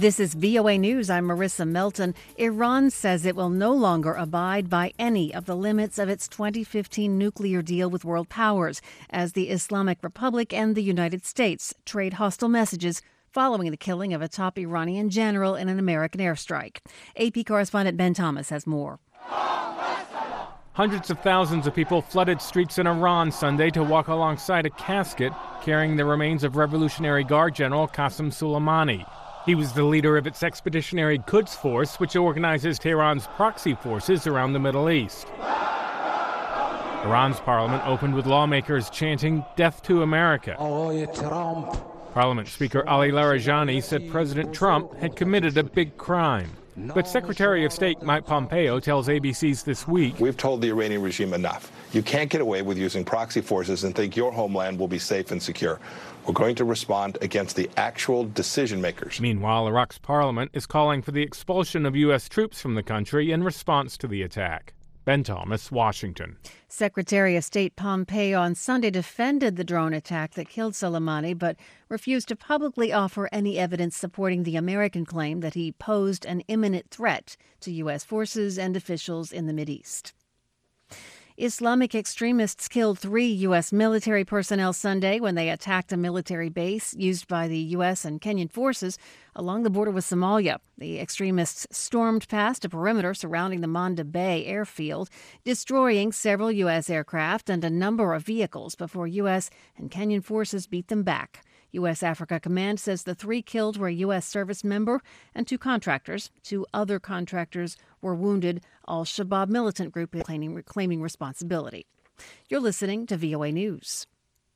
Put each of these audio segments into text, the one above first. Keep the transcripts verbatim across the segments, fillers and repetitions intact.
This is V O A News. I'm Marissa Melton. Iran says it will no longer abide by any of the limits of its twenty fifteen nuclear deal with world powers as the Islamic Republic and the United States trade hostile messages following the killing of a top Iranian general in an American airstrike. A P correspondent Ben Thomas has more. Hundreds of thousands of people flooded streets in Iran Sunday to walk alongside a casket carrying the remains of Revolutionary Guard General Qasem Soleimani. He was the leader of its expeditionary Quds Force, which organizes Tehran's proxy forces around the Middle East. Iran's parliament opened with lawmakers chanting, "Death to America." Parliament Speaker Ali Larijani said President Trump had committed a big crime. But Secretary of State Mike Pompeo tells A B C's This Week, "We've told the Iranian regime enough. You can't get away with using proxy forces and think your homeland will be safe and secure. We're going to respond against the actual decision makers." Meanwhile, Iraq's parliament is calling for the expulsion of U S troops from the country in response to the attack. Ben Thomas, Washington. Secretary of State Pompeo on Sunday defended the drone attack that killed Soleimani, but refused to publicly offer any evidence supporting the American claim that he posed an imminent threat to U S forces and officials in the Mideast. Islamic extremists killed three U S military personnel Sunday when they attacked a military base used by the U S and Kenyan forces along the border with Somalia. The extremists stormed past a perimeter surrounding the Manda Bay airfield, destroying several U S aircraft and a number of vehicles before U S and Kenyan forces beat them back. U S Africa Command says the three killed were a U S service member and two contractors. Two other contractors were wounded. Al-Shabaab militant group is claiming, claiming responsibility. You're listening to V O A News.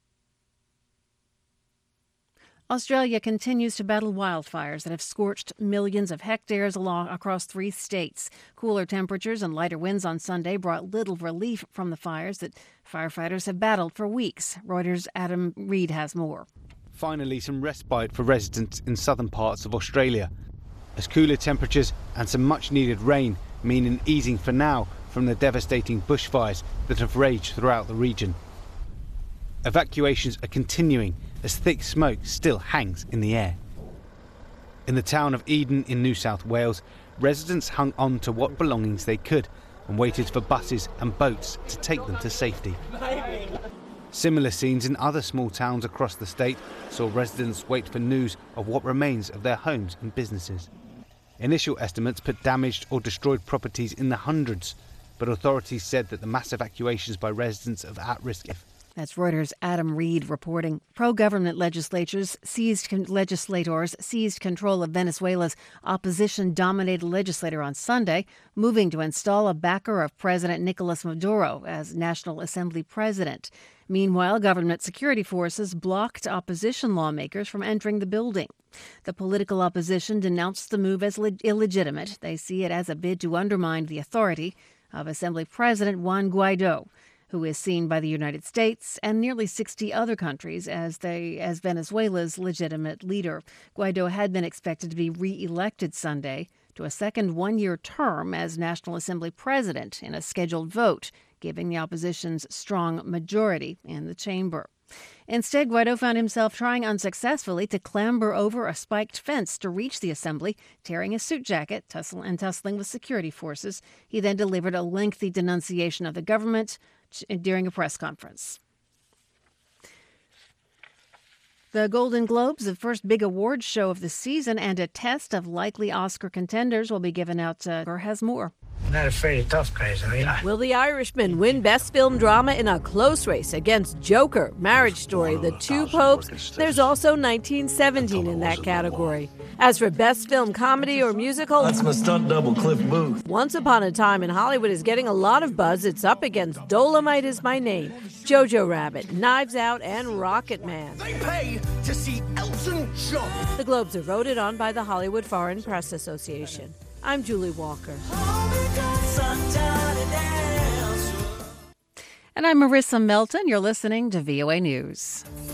Australia continues to battle wildfires that have scorched millions of hectares along across three states. Cooler temperatures and lighter winds on Sunday brought little relief from the fires that firefighters have battled for weeks. Reuters' Adam Reid has more. Finally, some respite for residents in southern parts of Australia, as cooler temperatures and some much-needed rain mean an easing for now from the devastating bushfires that have raged throughout the region. Evacuations are continuing as thick smoke still hangs in the air. In the town of Eden in New South Wales, residents hung on to what belongings they could and waited for buses and boats to take them to safety. Similar scenes in other small towns across the state saw residents wait for news of what remains of their homes and businesses. Initial estimates put damaged or destroyed properties in the hundreds, but authorities said that the mass evacuations by residents of at-risk. That's Reuters' Adam Reid reporting. Pro-government legislators seized legislators seized control of Venezuela's opposition-dominated legislature on Sunday, moving to install a backer of President Nicolas Maduro as National Assembly president. Meanwhile, government security forces blocked opposition lawmakers from entering the building. The political opposition denounced the move as le- illegitimate. They see it as a bid to undermine the authority of Assembly President Juan Guaido, who is seen by the United States and nearly sixty other countries as they as Venezuela's legitimate leader. Guaido had been expected to be re-elected Sunday to a second one-year term as National Assembly president in a scheduled vote, giving the opposition's strong majority in the chamber. Instead, Guaido found himself trying unsuccessfully to clamber over a spiked fence to reach the assembly, tearing his suit jacket tussle and tussling with security forces. He then delivered a lengthy denunciation of the government during a press conference. The Golden Globes, the first big awards show of the season, and a test of likely Oscar contenders will be given out. Uh, or has more. Not afraid of tough guys, I mean. Will The Irishman win Best Film Drama in a close race against Joker, Marriage Story, The Two Popes? There's also nineteen seventeen in that category. As for Best Film Comedy or Musical, that's my stunt double, Cliff Booth. Once Upon a Time in Hollywood is getting a lot of buzz. It's up against Dolomite Is My Name, Jojo Rabbit, Knives Out, and Rocket Man. They pay to see Elton John. The Globes are voted on by the Hollywood Foreign Press Association. I'm Julie Walker. And I'm Marissa Melton. You're listening to V O A News.